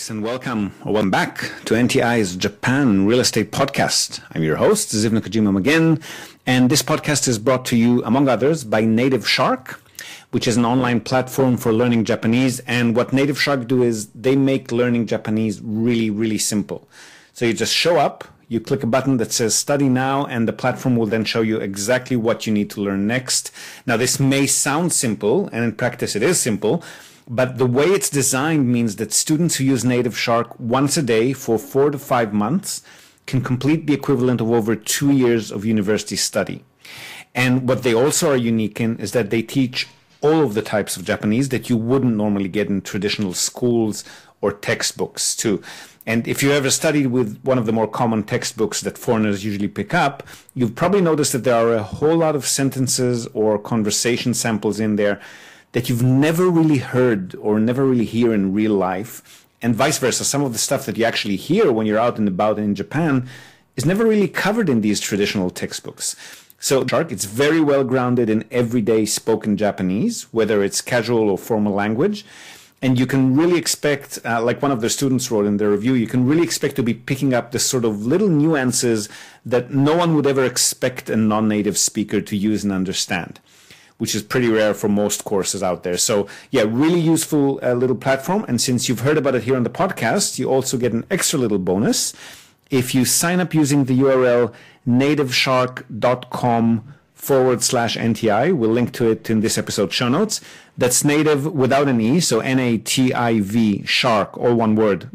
Greetings and welcome back to NTI's Japan Real Estate Podcast. I'm your host, Ziv Nakajima again, and this podcast is brought to you, among others, by Native Shark, which is an online platform for learning Japanese. And what Native Shark do is they make learning Japanese really, really simple. So you just show up, you click a button that says study now, and the platform will then show you exactly what you need to learn next. Now, this may sound simple, and in practice it is simple, but the way it's designed means that students who use Native Shark once a day for 4 to 5 months can complete the equivalent of over 2 years of university study. And what they also are unique in is that they teach all of the types of Japanese that you wouldn't normally get in traditional schools or textbooks too. And if you ever studied with one of the more common textbooks that foreigners usually pick up, you've probably noticed that there are a whole lot of sentences or conversation samples in there that you've never really heard or never really hear in real life, and vice versa. Some of the stuff that you actually hear when you're out and about in Japan is never really covered in these traditional textbooks. So Shark, it's very well grounded in everyday spoken Japanese, whether it's casual or formal language. And you can really expect, like one of the students wrote in their review, you can really expect to be picking up this sort of little nuances that no one would ever expect a non-native speaker to use and understand, which is pretty rare for most courses out there. So yeah, really useful little platform. And since you've heard about it here on the podcast, you also get an extra little bonus. If you sign up using the URL nativeshark.com/NTI, we'll link to it in this episode show notes. That's native without an E, so NATIV shark, all one word,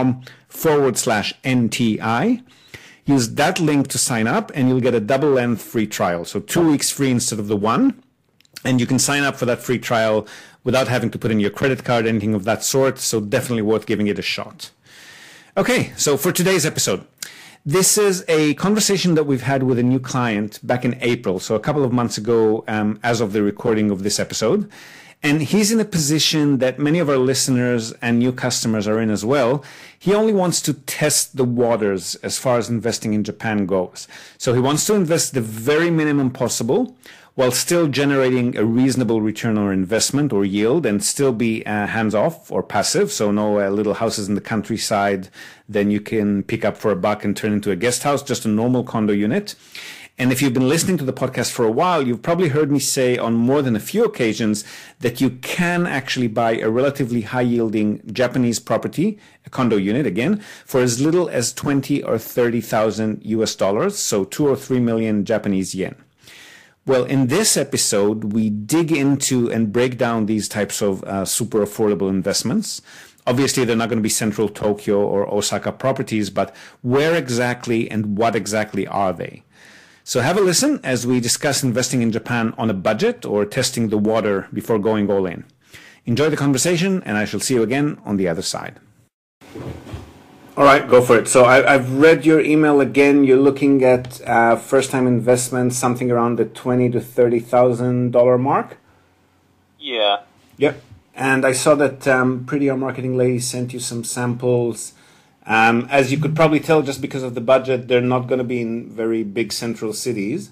.com/NTI. Use that link to sign up and you'll get a double length free trial. So 2 weeks free instead of the one. And you can sign up for that free trial without having to put in your credit card, anything of that sort. So definitely worth giving it a shot. Okay, so for today's episode, this is a conversation that we've had with a new client back in April, so a couple of months ago, as of the recording of this episode. And he's in a position that many of our listeners and new customers are in as well. He only wants to test the waters as far as investing in Japan goes. So he wants to invest the very minimum possible while still generating a reasonable return on investment or yield, and still be hands-off or passive. So no little houses in the countryside then you can pick up for $1 and turn into a guest house, just a normal condo unit. And if you've been listening to the podcast for a while, you've probably heard me say on more than a few occasions that you can actually buy a relatively high-yielding Japanese property, a condo unit again, for as little as 20 or 30,000 US dollars, so 2 or 3 million Japanese yen. Well, in this episode, we dig into and break down these types of super affordable investments. Obviously, they're not going to be central Tokyo or Osaka properties, but where exactly and what exactly are they? So have a listen as we discuss investing in Japan on a budget or testing the water before going all in. Enjoy the conversation, and I shall see you again on the other side. All right, go for it. So I've read your email again. You're looking at first-time investment, something around the $20,000 to $30,000 mark. Yeah. Yep. And I saw that Pretty Our Marketing Lady sent you some samples. As you could probably tell, just because of the budget, they're not going to be in very big central cities.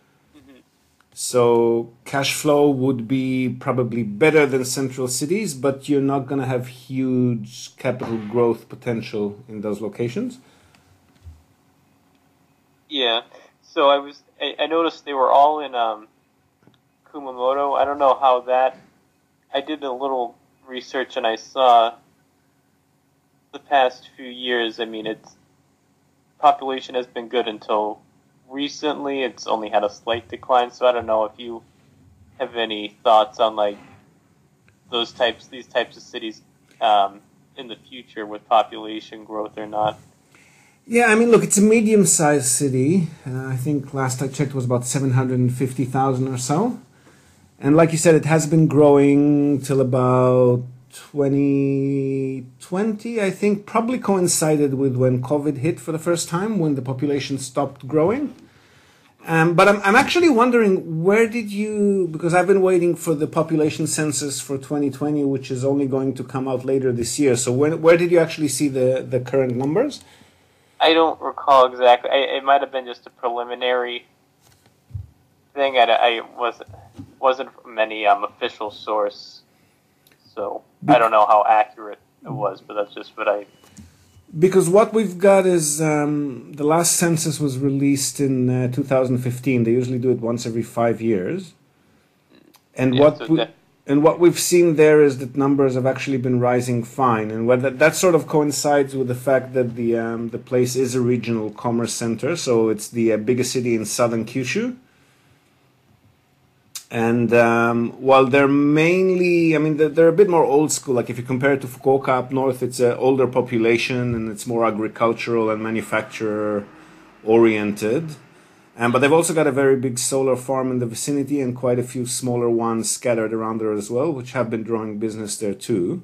So cash flow would be probably better than central cities, but you're not going to have huge capital growth potential in those locations. Yeah. So I noticed they were all in Kumamoto. I don't know how that. I did a little research and I saw the past few years. I mean, its population has been good until recently. It's only had a slight decline, so I don't know if you have any thoughts on like these types of cities in the future with population growth or not. Yeah, I mean, look, it's a medium-sized city. I think last I checked was about 750,000 or so. And like you said, it has been growing till about 2020, I think, probably coincided with when COVID hit for the first time, when the population stopped growing. But I'm actually wondering, where did you, because I've been waiting for the population census for 2020, which is only going to come out later this year. So where did you actually see the current numbers? I don't recall exactly. It might have been just a preliminary thing. I wasn't from any official source, so I don't know how accurate it was, but that's just what I. Because what we've got is the last census was released in 2015. They usually do it once every 5 years, and Yeah, so what we've seen there is that numbers have actually been rising fine, and whether that sort of coincides with the fact that the place is a regional commerce center, so it's the biggest city in southern Kyushu. And while they're mainly, I mean, they're a bit more old school. Like if you compare it to Fukuoka up north, it's an older population and it's more agricultural and manufacturer oriented. But they've also got a very big solar farm in the vicinity and quite a few smaller ones scattered around there as well, which have been drawing business there too.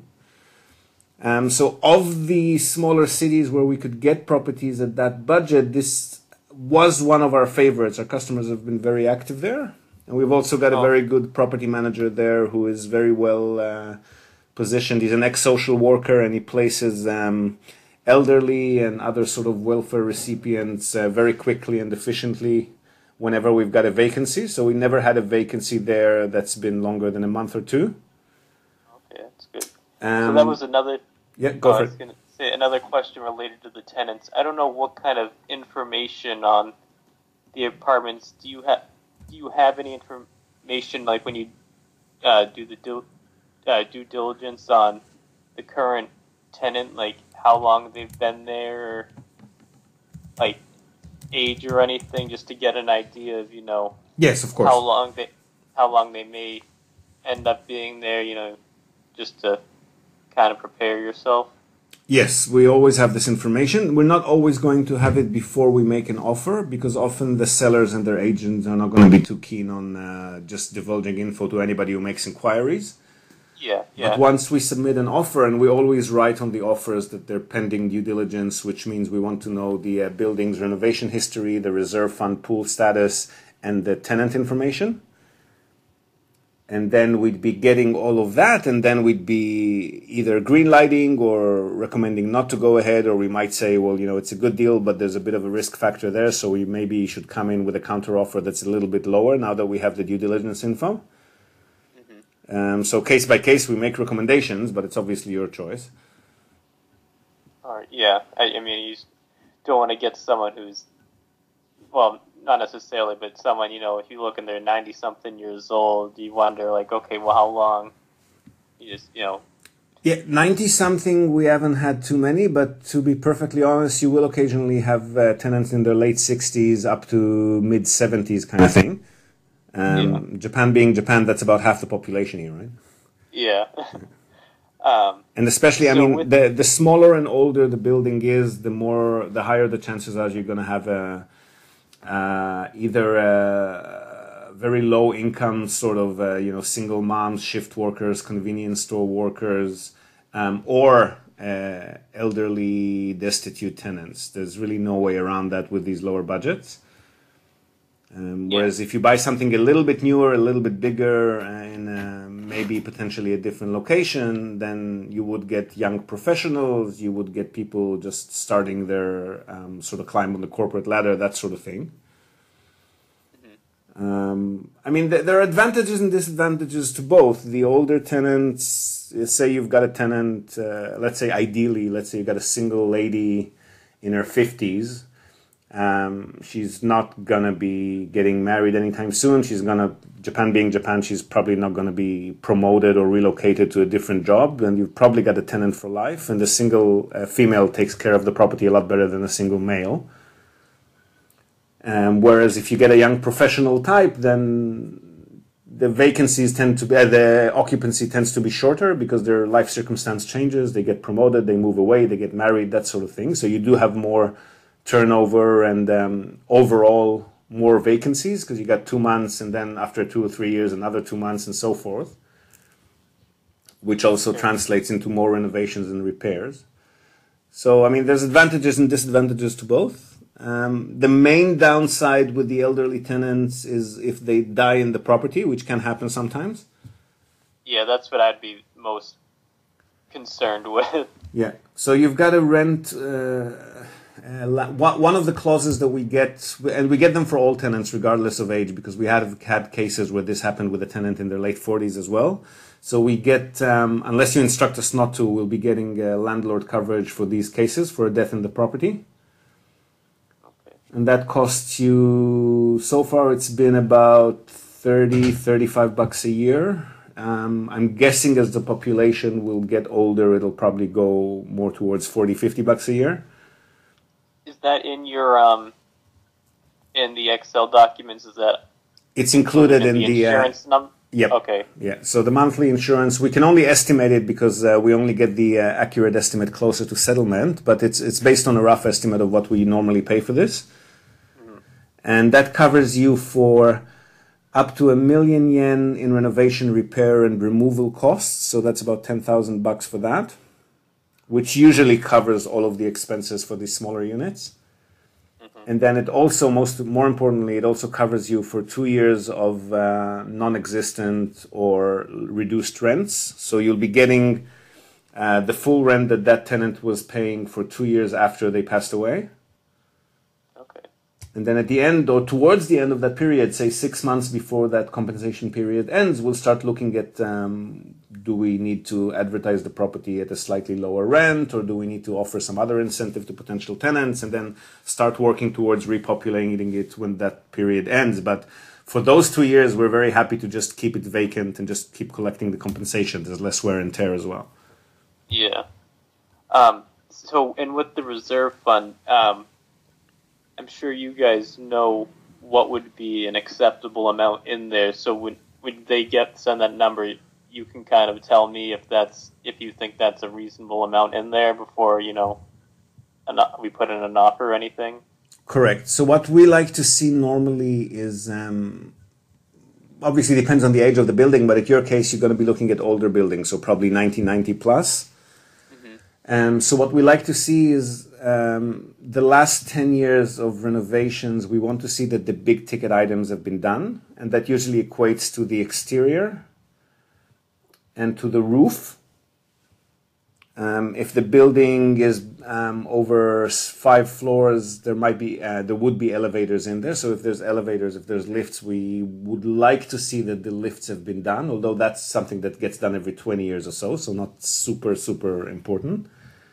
So of the smaller cities where we could get properties at that budget, this was one of our favorites. Our customers have been very active there. And we've also got a very good property manager there who is very well positioned. He's an ex-social worker and he places elderly and other sort of welfare recipients very quickly and efficiently whenever we've got a vacancy. So we never had a vacancy there that's been longer than a month or two. Okay, that's good. So that was another. Yeah, go for it. I was going to say another question related to the tenants. I don't know what kind of information on the apartments do you have. Do you have any information, like when you do the due diligence on the current tenant, like how long they've been there, or like age or anything, just to get an idea of, yes, of course, how long they may end up being there, just to kind of prepare yourself? Yes, we always have this information. We're not always going to have it before we make an offer because often the sellers and their agents are not going to be too keen on just divulging info to anybody who makes inquiries. Yeah. But once we submit an offer, and we always write on the offers that they're pending due diligence, which means we want to know the building's renovation history, the reserve fund pool status, and the tenant information. And then we'd be getting all of that, and then we'd be either green-lighting or recommending not to go ahead, or we might say, well, it's a good deal, but there's a bit of a risk factor there, so we maybe should come in with a counter-offer that's a little bit lower now that we have the due diligence info. Mm-hmm. So case by case, we make recommendations, but it's obviously your choice. All right, yeah. I mean, you don't want to get someone who's, well, not necessarily, but someone, if you look and they're 90-something years old, you wonder, like, okay, well, how long? You just, Yeah, 90-something, we haven't had too many, but to be perfectly honest, you will occasionally have tenants in their late 60s up to mid-70s kind of thing. Japan being Japan, that's about half the population here, right? Yeah. And especially, the smaller and older the building is, the higher the chances are you're going to have either a very low income sort of single moms, shift workers, convenience store workers, or elderly destitute tenants. There's really no way around that with these lower budgets. Whereas if you buy something a little bit newer, a little bit bigger, in maybe potentially a different location, then you would get young professionals, you would get people just starting their sort of climb on the corporate ladder, that sort of thing. There are advantages and disadvantages to both. The older tenants, say you've got a tenant, let's say you've got a single lady in her 50s. She's not gonna be getting married anytime soon. Japan being Japan, she's probably not gonna be promoted or relocated to a different job. And you've probably got a tenant for life. And the single female takes care of the property a lot better than a single male. Whereas if you get a young professional type, then the vacancies the occupancy tends to be shorter because their life circumstance changes. They get promoted, they move away, they get married, that sort of thing. So you do have more turnover and overall more vacancies because you got 2 months and then after 2 or 3 years another 2 months and so forth, which also translates into more renovations and repairs. So there's advantages and disadvantages to both. The main downside with the elderly tenants is if they die in the property, which can happen sometimes. Yeah, that's what I'd be most concerned with. Yeah, so you've got to rent one of the clauses that we get, and we get them for all tenants regardless of age, because we have had cases where this happened with a tenant in their late 40s as well. So we get, unless you instruct us not to, we'll be getting landlord coverage for these cases for a death in the property. Okay. And that costs you, so far it's been about $35 a year. I'm guessing as the population will get older, it'll probably go more towards $50 a year. Is that in your in the Excel documents? Is that it's included in the insurance number? Yep. Okay. Yeah. So the monthly insurance, we can only estimate it because we only get the accurate estimate closer to settlement, but it's based on a rough estimate of what we normally pay for this, and that covers you for up to yen 1 million in renovation, repair, and removal costs. So that's about $10,000 for that, which usually covers all of the expenses for these smaller units. And then it also, more importantly, it also covers you for 2 years of non-existent or reduced rents. So you'll be getting the full rent that tenant was paying for 2 years after they passed away. Okay. And then at the end, or towards the end of that period, say 6 months before that compensation period ends, we'll start looking at do we need to advertise the property at a slightly lower rent, or do we need to offer some other incentive to potential tenants, and then start working towards repopulating it when that period ends. But for those 2 years, we're very happy to just keep it vacant and just keep collecting the compensation. There's less wear and tear as well. Yeah. So, and with the reserve fund, I'm sure you guys know what would be an acceptable amount in there. So when they send that number, you can kind of tell me if you think that's a reasonable amount in there before, we put in an offer or anything. Correct. So what we like to see normally is, obviously depends on the age of the building, but in your case, you're going to be looking at older buildings, so probably 1990 plus. So what we like to see is the last 10 years of renovations, we want to see that the big ticket items have been done, and that usually equates to the exterior and to the roof. If the building is over 5 floors, there would be elevators in there. So if there's elevators, if there's lifts, we would like to see that the lifts have been done, although that's something that gets done every 20 years or so not super, super important.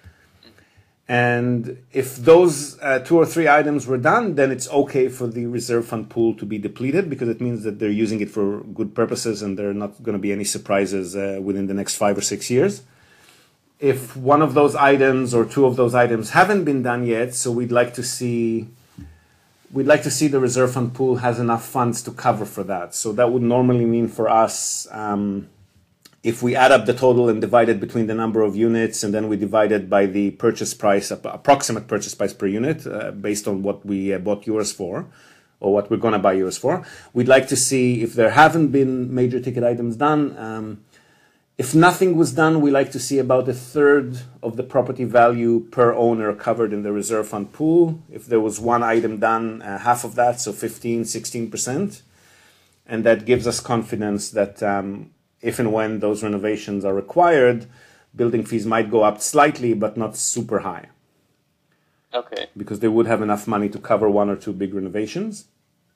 And if those 2 or 3 items were done, then it's okay for the reserve fund pool to be depleted, because it means that they're using it for good purposes and there are not going to be any surprises within the next 5 or 6 years. If one of those items or 2 of those items haven't been done yet, so we'd like to see the reserve fund pool has enough funds to cover for that. So that would normally mean for us, if we add up the total and divide it between the number of units, and then we divide it by the purchase price, approximate purchase price per unit, based on what we bought yours for, or what we're going to buy yours for, we'd like to see if there haven't been major ticket items done. If nothing was done, we like to see about 1/3 of the property value per owner covered in the reserve fund pool. If there was one item done, half of that, so 15-16%. And that gives us confidence that if and when those renovations are required, building fees might go up slightly, but not super high. Okay. Because they would have enough money to cover 1 or 2 big renovations.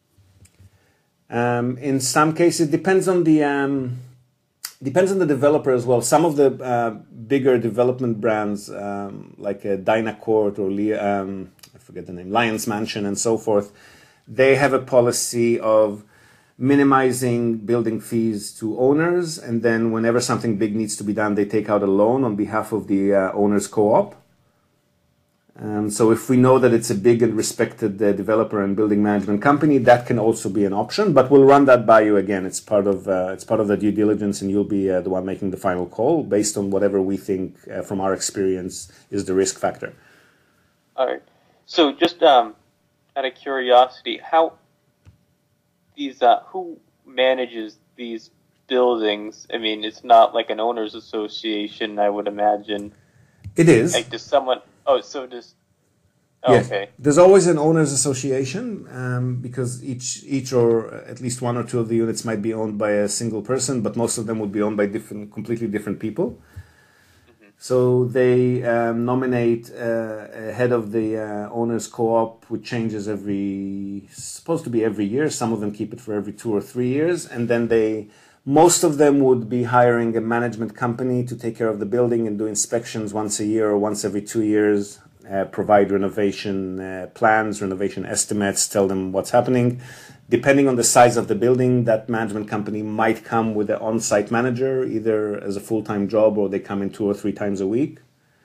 In some cases, it depends on the developer as well. Some of the bigger development brands, like Dynacourt or I forget the name, Lions Mansion and so forth, they have a policy of minimizing building fees to owners, and then whenever something big needs to be done, they take out a loan on behalf of the owner's co-op. So if we know that it's a big and respected developer and building management company, that can also be an option, but we'll run that by you again. It's part of the due diligence, and you'll be the one making the final call based on whatever we think from our experience is the risk factor. All right. So just out of curiosity, who manages these buildings? I mean, it's not like an owners association, I would imagine. It is. Like, does someone? Oh, so does. Oh, yes. Okay. There's always an owners association, because each or at least 1 or 2 of the units might be owned by a single person, but most of them would be owned by completely different people. So they nominate a head of the owners co-op, which changes supposed to be every year. Some of them keep it for every 2 or 3 years. And then most of them would be hiring a management company to take care of the building and do inspections once a year or once every 2 years, provide renovation plans, renovation estimates, tell them what's happening. Depending on the size of the building, that management company might come with an on-site manager, either as a full-time job or they come in 2 or 3 times a week.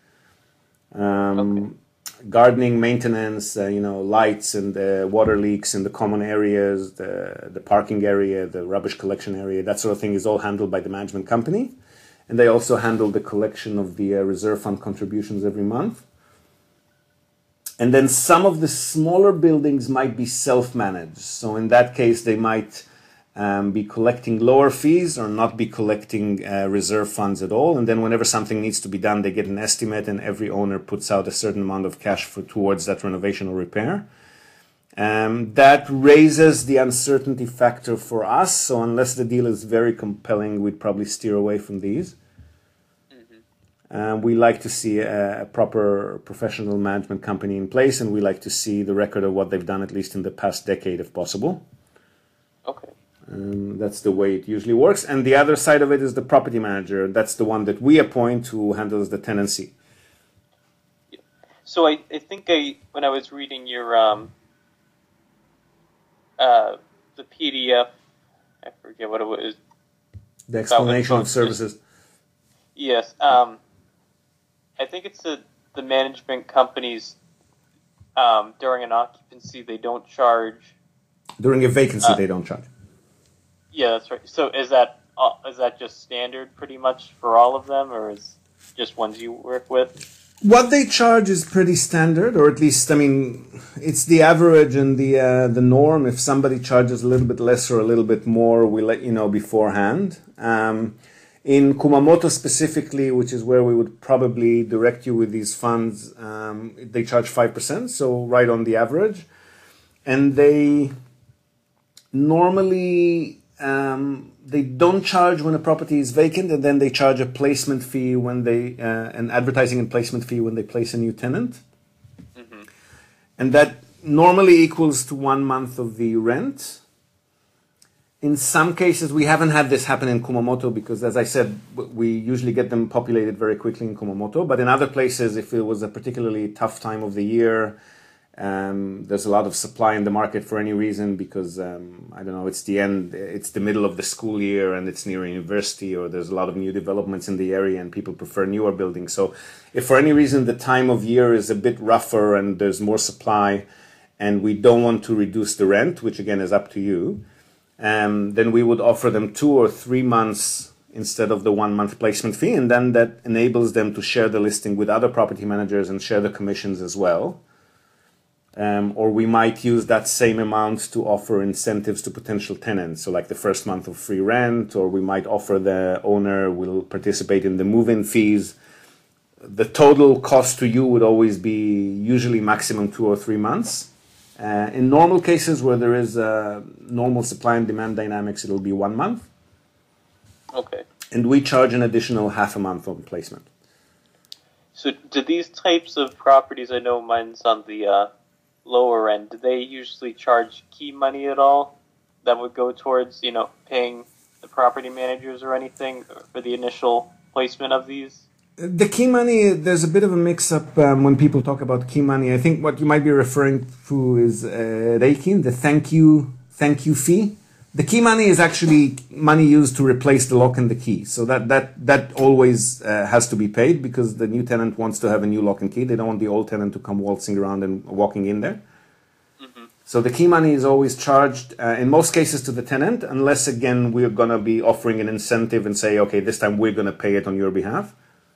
Okay. Gardening, maintenance, lights and water leaks in the common areas, the parking area, the rubbish collection area, that sort of thing is all handled by the management company. And they also handle the collection of the reserve fund contributions every month. And then some of the smaller buildings might be self-managed. So in that case, they might be collecting lower fees or not be collecting reserve funds at all. And then whenever something needs to be done, they get an estimate and every owner puts out a certain amount of cash towards that renovation or repair. That raises the uncertainty factor for us. So unless the deal is very compelling, we'd probably steer away from these. We like to see a proper professional management company in place, and we like to see the record of what they've done, at least in the past decade, if possible. Okay. That's the way it usually works. And the other side of it is the property manager. That's the one that we appoint who handles the tenancy. So I think when I was reading your the PDF, I forget what it was. The explanation of services. Yes. I think it's the management companies during an occupancy they don't charge. During a vacancy, they don't charge. Yeah, that's right. So is that just standard pretty much for all of them, or is just ones you work with? What they charge is pretty standard, or at least, it's the average and the norm. If somebody charges a little bit less or a little bit more, we let you know beforehand. In Kumamoto specifically, which is where we would probably direct you with these funds, they charge 5%, so right on the average. And they normally, they don't charge when a property is vacant, and then they charge a placement fee an advertising and placement fee when they place a new tenant. Mm-hmm. And that normally equals to 1 month of the rent. In some cases, we haven't had this happen in Kumamoto because, as I said, we usually get them populated very quickly in Kumamoto. But in other places, if it was a particularly tough time of the year, there's a lot of supply in the market for any reason because, it's the middle of the school year and it's near a university, or there's a lot of new developments in the area and people prefer newer buildings. So if for any reason the time of year is a bit rougher and there's more supply and we don't want to reduce the rent, which again is up to you, then we would offer them 2 or 3 months instead of the 1 month placement fee. And then that enables them to share the listing with other property managers and share the commissions as well. Or we might use that same amount to offer incentives to potential tenants. So like the first month of free rent, or we might offer the owner will participate in the move-in fees. The total cost to you would always be usually maximum 2 or 3 months. In normal cases where there is normal supply and demand dynamics, it'll be 1 month. Okay. And we charge an additional half a month on placement. So do these types of properties, I know mine's on the lower end, do they usually charge key money at all that would go towards, paying the property managers or anything for the initial placement of these? The key money, there's a bit of a mix-up when people talk about key money. I think what you might be referring to is Reikin, the thank you fee. The key money is actually money used to replace the lock and the key. So that always has to be paid because the new tenant wants to have a new lock and key. They don't want the old tenant to come waltzing around and walking in there. Mm-hmm. So the key money is always charged, in most cases, to the tenant, unless, again, we're going to be offering an incentive and say, okay, this time we're going to pay it on your behalf.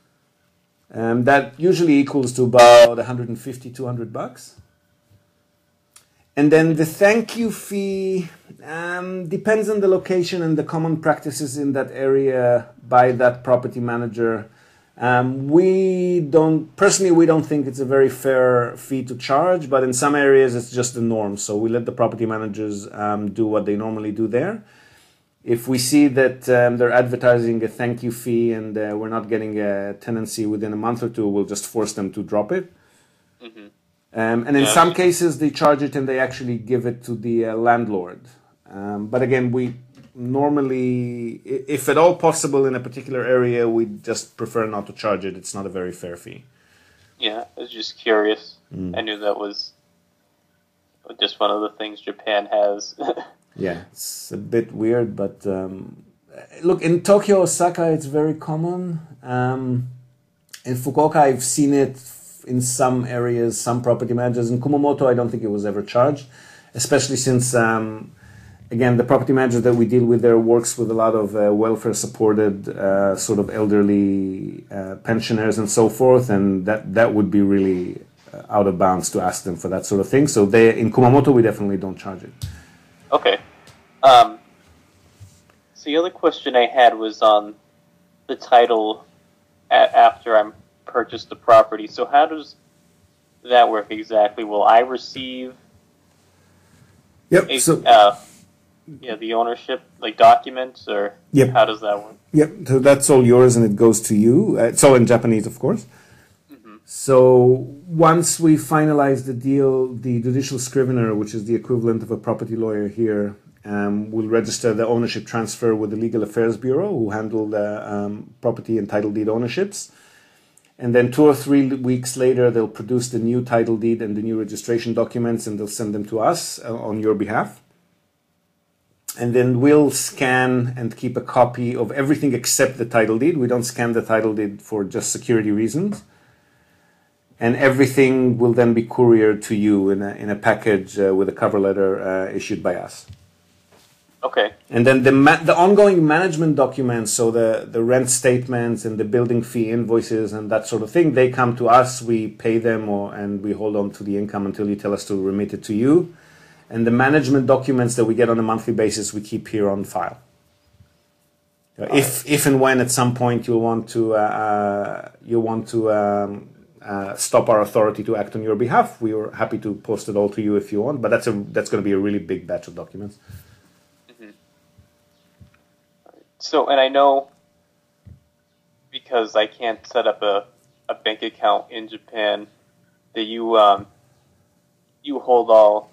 That usually equals to about $150, $200. And then the thank you fee depends on the location and the common practices in that area by that property manager. We don't think it's a very fair fee to charge, but in some areas it's just the norm. So we let the property managers do what they normally do there. If we see that they're advertising a thank you fee and we're not getting a tenancy within a month or two, we'll just force them to drop it. Mm-hmm. And in some cases, they charge it and they actually give it to the landlord. But again, we normally, if at all possible in a particular area, we just prefer not to charge it. It's not a very fair fee. Yeah, I was just curious. I knew that was just one of the things Japan has. Yeah, it's a bit weird, but look, in Tokyo, Osaka, it's very common. In Fukuoka, I've seen it in some areas, some property managers. In Kumamoto, I don't think it was ever charged, especially since, again, the property manager that we deal with there works with a lot of welfare-supported sort of elderly pensioners and so forth, and that would be really out of bounds to ask them for that sort of thing. So in Kumamoto, we definitely don't charge it. Okay. So the other question I had was on the title after I'm purchased the property. So how does that work exactly? Will I receive the ownership like documents, or how does that work? Yep. So that's all yours and it goes to you. It's all in Japanese, of course. Mm-hmm. So once we finalize the deal, the judicial scrivener, which is the equivalent of a property lawyer here, will register the ownership transfer with the Legal Affairs Bureau, who handle the property and title deed ownerships. And then 2 or 3 weeks later, they'll produce the new title deed and the new registration documents, and they'll send them to us on your behalf. And then we'll scan and keep a copy of everything except the title deed. We don't scan the title deed for just security reasons. And everything will then be couriered to you in a package with a cover letter issued by us. Okay. And then the ongoing management documents, so the rent statements and the building fee invoices and that sort of thing, they come to us, we pay them, and we hold on to the income until you tell us to remit it to you. And the management documents that we get on a monthly basis, we keep here on file. If and when at some point you want to stop our authority to act on your behalf, we are happy to post it all to you if you want. But that's going to be a really big batch of documents. So, and I know because I can't set up a bank account in Japan that you hold all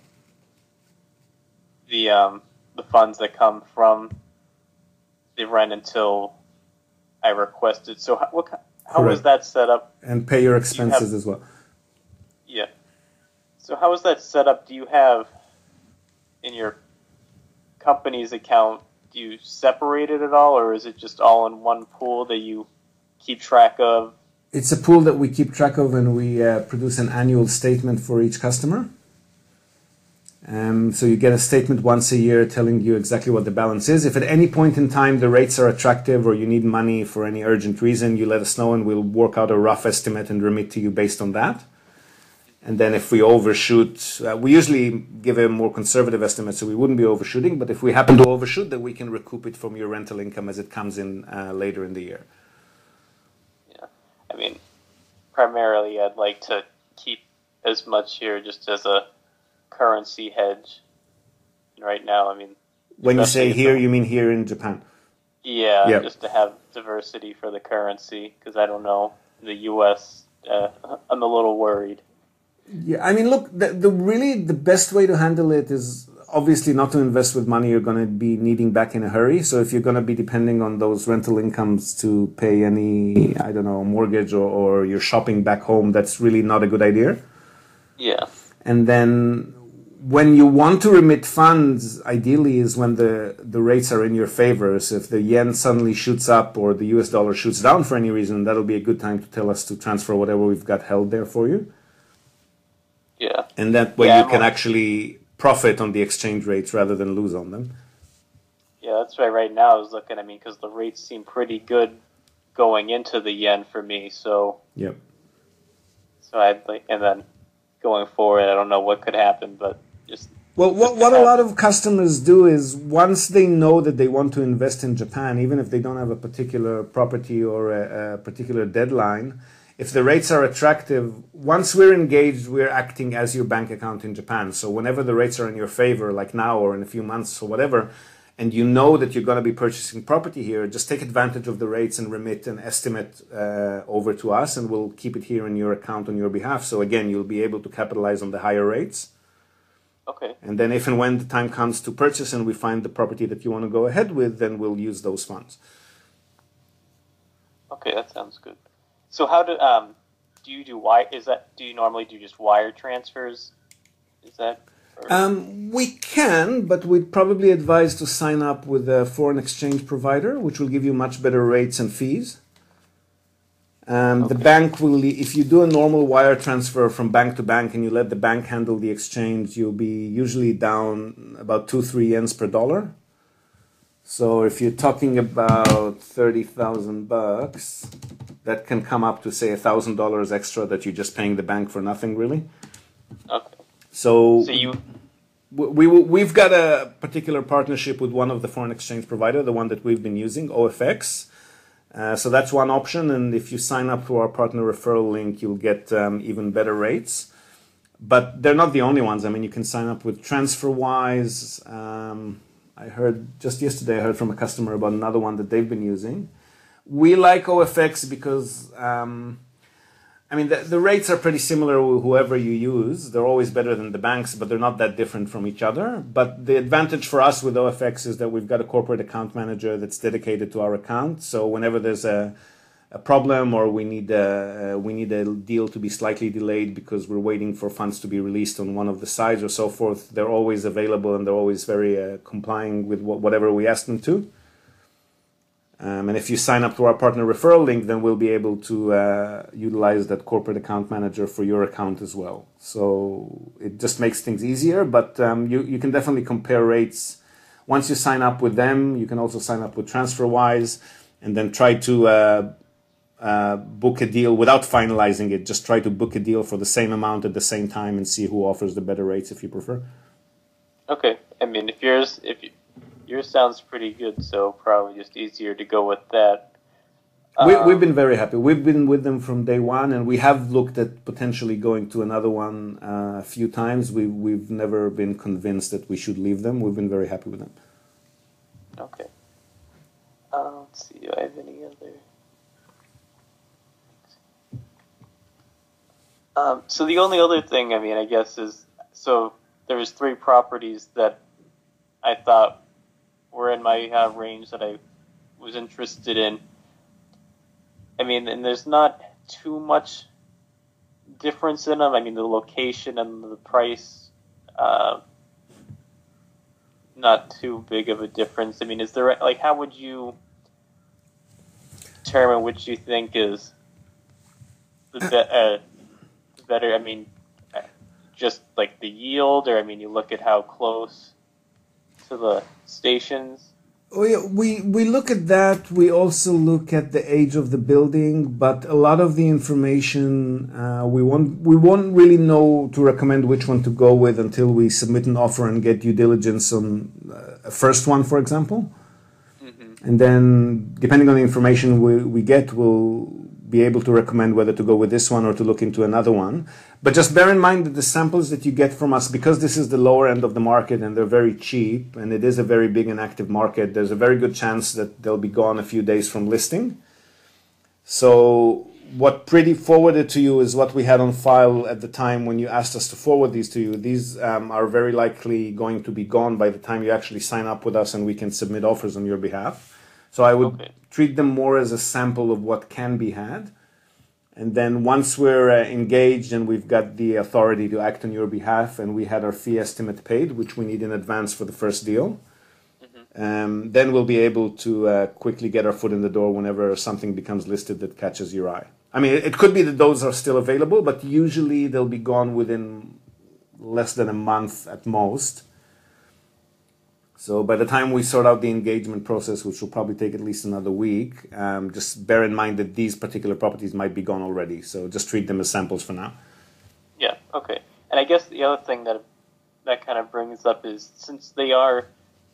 the funds that come from the rent until I request it. So how is that set up? And pay your expenses as well. Yeah. So how is that set up? Do you have in your company's account, do you separate it at all, or is it just all in one pool that you keep track of? It's a pool that we keep track of, and we produce an annual statement for each customer. So you get a statement once a year telling you exactly what the balance is. If at any point in time the rates are attractive or you need money for any urgent reason, you let us know and we'll work out a rough estimate and remit to you based on that. And then if we overshoot, we usually give a more conservative estimate, so we wouldn't be overshooting. But if we happen to overshoot, then we can recoup it from your rental income as it comes in later in the year. Yeah. I mean, primarily I'd like to keep as much here just as a currency hedge right now. I mean, when you say here, you mean here in Japan? Yeah, just to have diversity for the currency, because I don't know, the U.S., I'm a little worried. Yeah, I mean, look, the best way to handle it is obviously not to invest with money you're going to be needing back in a hurry. So if you're going to be depending on those rental incomes to pay any, I don't know, mortgage or you're shopping back home, that's really not a good idea. Yeah. And then when you want to remit funds, ideally is when the rates are in your favor. So if the yen suddenly shoots up or the US dollar shoots down for any reason, that'll be a good time to tell us to transfer whatever we've got held there for you. Yeah. And that way you can actually profit on the exchange rates rather than lose on them. Yeah, that's right. Right now I was looking, because the rates seem pretty good going into the yen for me. So, yep. So and then going forward, I don't know what could happen, but just... Well, what a lot of customers do is once they know that they want to invest in Japan, even if they don't have a particular property or a particular deadline, if the rates are attractive, once we're engaged, we're acting as your bank account in Japan. So whenever the rates are in your favor, like now or in a few months or whatever, and you know that you're going to be purchasing property here, just take advantage of the rates and remit an estimate over to us, and we'll keep it here in your account on your behalf. So again, you'll be able to capitalize on the higher rates. Okay. And then if and when the time comes to purchase and we find the property that you want to go ahead with, then we'll use those funds. Okay, that sounds good. So how do you do wire? Do you normally do just wire transfers? Is that? We can, but we'd probably advise to sign up with a foreign exchange provider, which will give you much better rates and fees. Okay. The bank will, if you do a normal wire transfer from bank to bank and you let the bank handle the exchange, you'll be usually down about 2-3 yens per dollar. So if you're talking about $30,000, that can come up to say $1,000 extra that you're just paying the bank for nothing, really. Okay. So you. We've got a particular partnership with one of the foreign exchange provider, the one that we've been using, OFX. So that's one option, and if you sign up to our partner referral link, you'll get even better rates. But they're not the only ones. I mean, you can sign up with TransferWise. I heard just yesterday, I heard from a customer about another one that they've been using. We like OFX because, I mean, the rates are pretty similar with whoever you use. They're always better than the banks, but they're not that different from each other. But the advantage for us with OFX is that we've got a corporate account manager that's dedicated to our account. So whenever there's a problem or we need a deal to be slightly delayed because we're waiting for funds to be released on one of the sides or so forth, they're always available and they're always very complying with whatever we ask them to. And if you sign up to our partner referral link, then we'll be able to utilize that corporate account manager for your account as well. So it just makes things easier, but you can definitely compare rates. Once you sign up with them, you can also sign up with TransferWise and then try to book a deal without finalizing it. Just try to book a deal for the same amount at the same time and see who offers the better rates if you prefer. Okay. I mean, if yours sounds pretty good, so probably just easier to go with that. We've been very happy. We've been with them from day one, and we have looked at potentially going to another one a few times. We've never been convinced that we should leave them. We've been very happy with them. Okay. Let's see. Do I have any other? So the only other thing, I mean, I guess is, so there was 3 properties that I thought were in my range that I was interested in. I mean, and there's not too much difference in them. I mean, the location and the price, not too big of a difference. I mean, is there, like, how would you determine which you think is the better? I mean, just like the yield, or I mean, you look at how close to the stations? We look at that. We also look at the age of the building, but a lot of the information we won't really know to recommend which one to go with until we submit an offer and get due diligence on a first one, for example. Mm-hmm. And then, depending on the information we get, we'll be able to recommend whether to go with this one or to look into another one. But just bear in mind that the samples that you get from us, because this is the lower end of the market and they're very cheap and it is a very big and active market, there's a very good chance that they'll be gone a few days from listing. So what pretty forwarded to you is what we had on file at the time when you asked us to forward these to you. These are very likely going to be gone by the time you actually sign up with us and we can submit offers on your behalf. So I would treat them more as a sample of what can be had. And then once we're engaged and we've got the authority to act on your behalf and we had our fee estimate paid, which we need in advance for the first deal, then we'll be able to quickly get our foot in the door whenever something becomes listed that catches your eye. I mean, it could be that those are still available, but usually they'll be gone within less than a month at most. So by the time we sort out the engagement process, which will probably take at least another week, just bear in mind that these particular properties might be gone already. So just treat them as samples for now. Yeah, okay. And I guess the other thing that kind of brings up is, since they are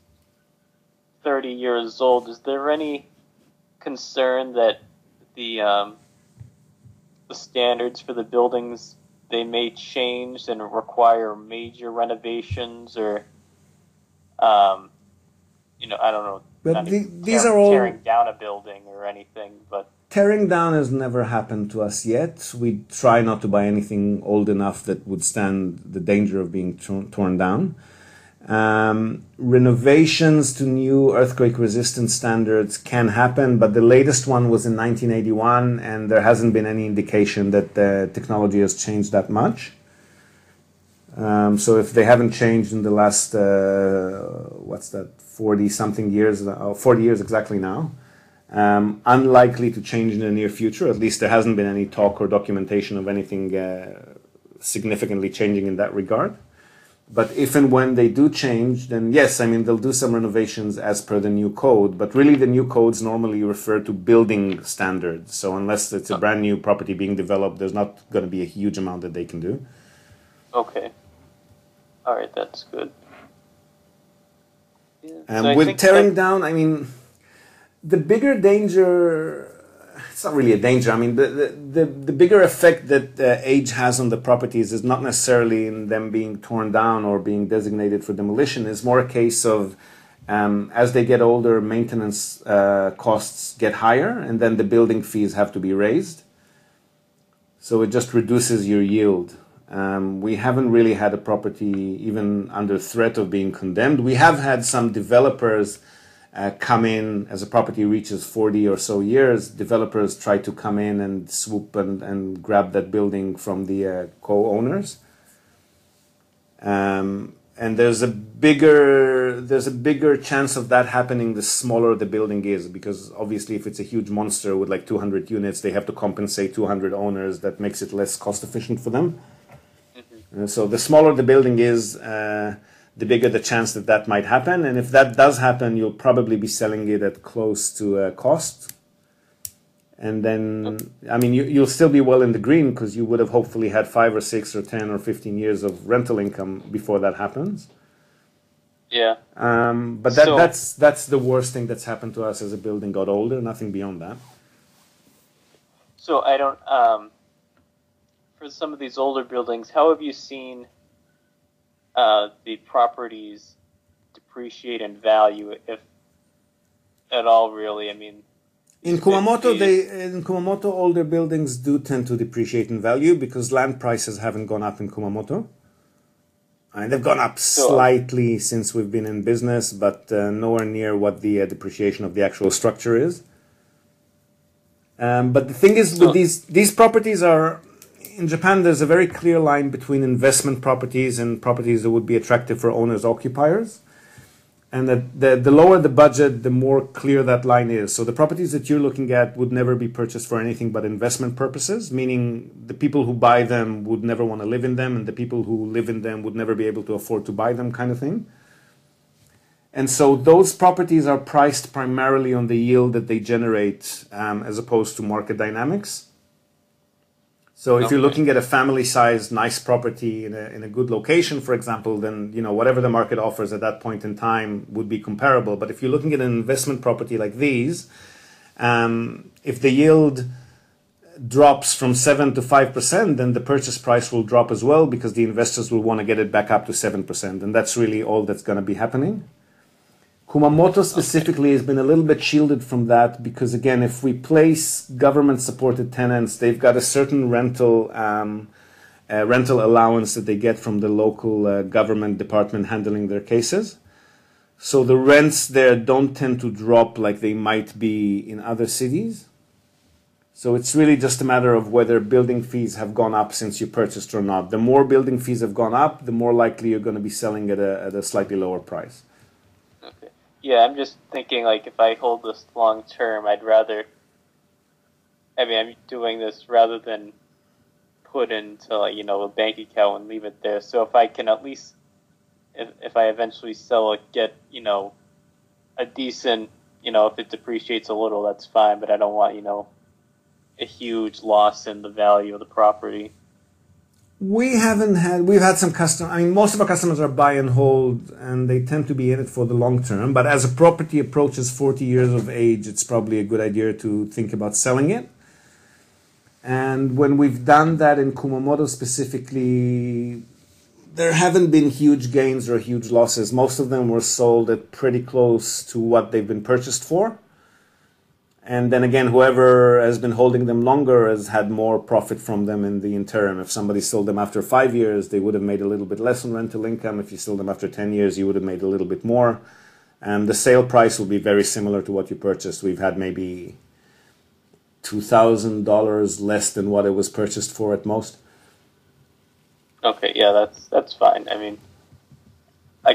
30 years old, is there any concern that the standards for the buildings, they may change and require major renovations, or I don't know, But not even these are all tearing down a building or anything, but tearing down has never happened to us yet. We try not to buy anything old enough that would stand the danger of being torn down. Renovations to new earthquake resistant standards can happen, but the latest one was in 1981, and there hasn't been any indication that the technology has changed that much. So if they haven't changed in the last, 40 something years, 40 years exactly now, unlikely to change in the near future. At least there hasn't been any talk or documentation of anything significantly changing in that regard. But if and when they do change, then yes, I mean, they'll do some renovations as per the new code, but really the new codes normally refer to building standards. So unless it's a brand new property being developed, there's not going to be a huge amount that they can do. Okay. All right, that's good. Yeah. So with tearing down, I mean, the bigger danger, it's not really a danger. I mean, the bigger effect that age has on the properties is not necessarily in them being torn down or being designated for demolition. It's more a case of as they get older, maintenance costs get higher, and then the building fees have to be raised. So it just reduces your yield. We haven't really had a property even under threat of being condemned. We have had some developers come in as a property reaches 40 or so years. Developers try to come in and swoop and grab that building from the co-owners. And there's a bigger chance of that happening the smaller the building is, because obviously if it's a huge monster with like 200 units, they have to compensate 200 owners. That makes it less cost efficient for them. So the smaller the building is, the bigger the chance that that might happen. And if that does happen, you'll probably be selling it at close to cost. And then, I mean, you'll still be well in the green because you would have hopefully had 5 or 6 or 10 or 15 years of rental income before that happens. Yeah. But that's the worst thing that's happened to us as a building got older, nothing beyond that. So I don't, for some of these older buildings, how have you seen the properties depreciate in value, if at all, really? I mean, in Kumamoto, older buildings do tend to depreciate in value because land prices haven't gone up in Kumamoto. And they've gone up slightly since we've been in business, but nowhere near what the depreciation of the actual structure is. But the thing is, with these properties are, in Japan, there's a very clear line between investment properties and properties that would be attractive for owners, occupiers. And the lower the budget, the more clear that line is. So the properties that you're looking at would never be purchased for anything but investment purposes, meaning the people who buy them would never want to live in them, and the people who live in them would never be able to afford to buy them, kind of thing. And so those properties are priced primarily on the yield that they generate as opposed to market dynamics. So if you're looking at a family-sized, nice property in a good location, for example, then whatever the market offers at that point in time would be comparable. But if you're looking at an investment property like these, if the yield drops from 7 to 5%, then the purchase price will drop as well because the investors will want to get it back up to 7%, and that's really all that's going to be happening. Kumamoto specifically has been a little bit shielded from that because, again, if we place government-supported tenants, they've got a certain rental allowance that they get from the local government department handling their cases. So the rents there don't tend to drop like they might be in other cities. So it's really just a matter of whether building fees have gone up since you purchased or not. The more building fees have gone up, the more likely you're going to be selling at a slightly lower price. Yeah, I'm just thinking, like, if I hold this long term, I'm doing this rather than put into, a bank account and leave it there. So if I can at least, if I eventually sell it, get, a decent, if it depreciates a little, that's fine, but I don't want, a huge loss in the value of the property. We've had some customers, most of our customers are buy and hold, and they tend to be in it for the long term. But as a property approaches 40 years of age, it's probably a good idea to think about selling it. And when we've done that in Kumamoto specifically, there haven't been huge gains or huge losses. Most of them were sold at pretty close to what they've been purchased for. And then again, whoever has been holding them longer has had more profit from them in the interim. If somebody sold them after 5 years, they would have made a little bit less on rental income. If you sold them after 10 years, you would have made a little bit more. And the sale price will be very similar to what you purchased. We've had maybe $2,000 less than what it was purchased for at most. Okay, yeah, that's fine. I mean, like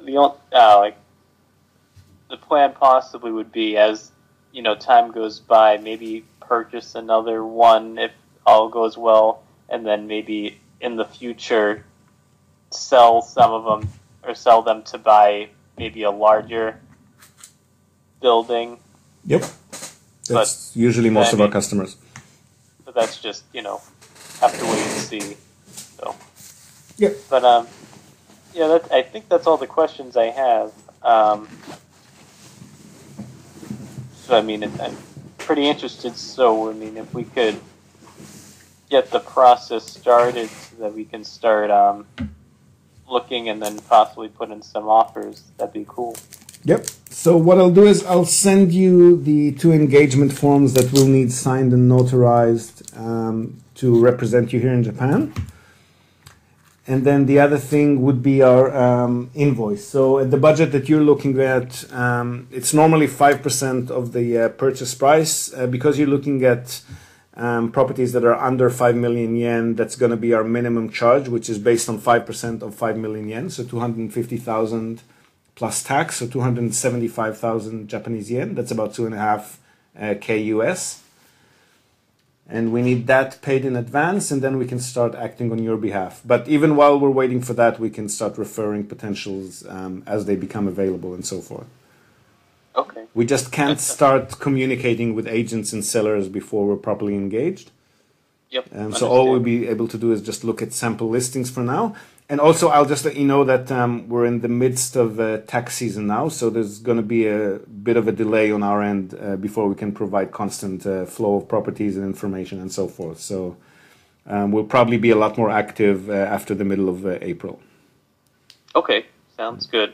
the plan possibly would be, as you know, time goes by, maybe purchase another one if all goes well, and then maybe in the future sell some of them, or sell them to buy maybe a larger building. Yep. That's usually most of our customers. But that's just, have to wait and see. So. Yep. But, yeah, I think that's all the questions I have. So, I mean, I'm pretty interested. So, I mean, if we could get the process started so that we can start looking and then possibly put in some offers, that'd be cool. Yep. So what I'll do is I'll send you the 2 engagement forms that we'll need signed and notarized to represent you here in Japan. And then the other thing would be our invoice. So at the budget that you're looking at, it's normally 5% of the purchase price. Because you're looking at properties that are under 5 million yen, that's going to be our minimum charge, which is based on 5% of 5 million yen, so 250,000 plus tax, so 275,000 Japanese yen. That's about 2.5 K US. And we need that paid in advance, and then we can start acting on your behalf. But even while we're waiting for that, we can start referring potentials as they become available and so forth. Okay. We just can't start communicating with agents and sellers before we're properly engaged. Yep. So all we'll be able to do is just look at sample listings for now. And also, I'll just let you know that we're in the midst of tax season now, so there's going to be a bit of a delay on our end before we can provide constant flow of properties and information and so forth. So we'll probably be a lot more active after the middle of April. Okay, sounds good.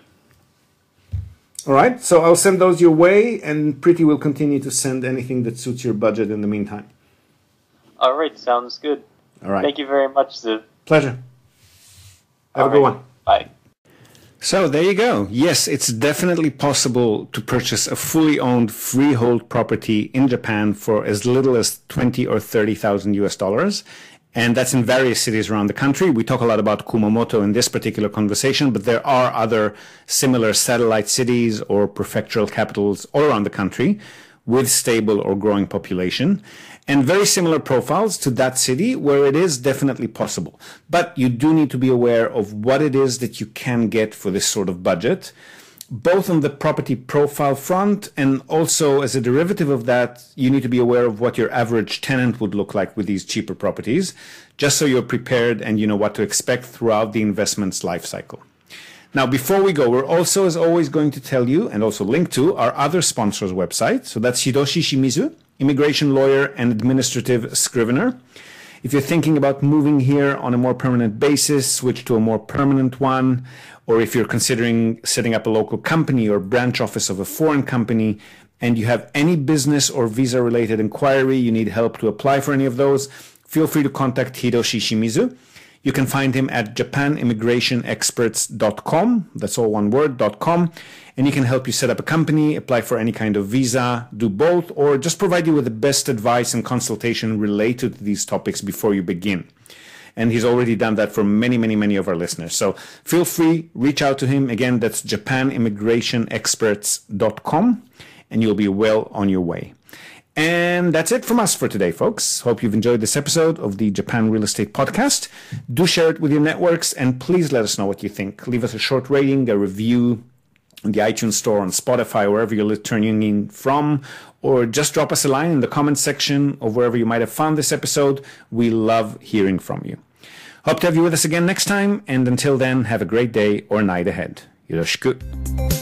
All right, so I'll send those your way, and Pretty will continue to send anything that suits your budget in the meantime. All right, sounds good. All right. Thank you very much, Ziv. Pleasure. Have a good one. Bye. So there you go. Yes, it's definitely possible to purchase a fully owned freehold property in Japan for as little as 20 or 30,000 US dollars. And that's in various cities around the country. We talk a lot about Kumamoto in this particular conversation, but there are other similar satellite cities or prefectural capitals all around the country with stable or growing population, and very similar profiles to that city where it is definitely possible. But you do need to be aware of what it is that you can get for this sort of budget, both on the property profile front, and also as a derivative of that, you need to be aware of what your average tenant would look like with these cheaper properties, just so you're prepared and you know what to expect throughout the investment's life cycle. Now, before we go, we're also, as always, going to tell you and also link to our other sponsors' website. So that's Hiroshi Shimizu, immigration lawyer and administrative scrivener. If you're thinking about moving here on a more permanent basis, switch to a more permanent one, or if you're considering setting up a local company or branch office of a foreign company, and you have any business or visa-related inquiry, you need help to apply for any of those, feel free to contact Hiroshi Shimizu. You can find him at japanimmigrationexperts.com. That's all one word, .com. And he can help you set up a company, apply for any kind of visa, do both, or just provide you with the best advice and consultation related to these topics before you begin. And he's already done that for many, many, many of our listeners. So feel free, reach out to him. Again, that's japanimmigrationexperts.com, and you'll be well on your way. And that's it from us for today, folks. Hope you've enjoyed this episode of the Japan Real Estate Podcast. Do share it with your networks, and please let us know what you think. Leave us a short rating, a review on the iTunes Store, on Spotify, wherever you're turning in from, or just drop us a line in the comment section of wherever you might have found this episode. We love hearing from you. Hope to have you with us again next time, and until then, have a great day or night ahead. Yoroshiku.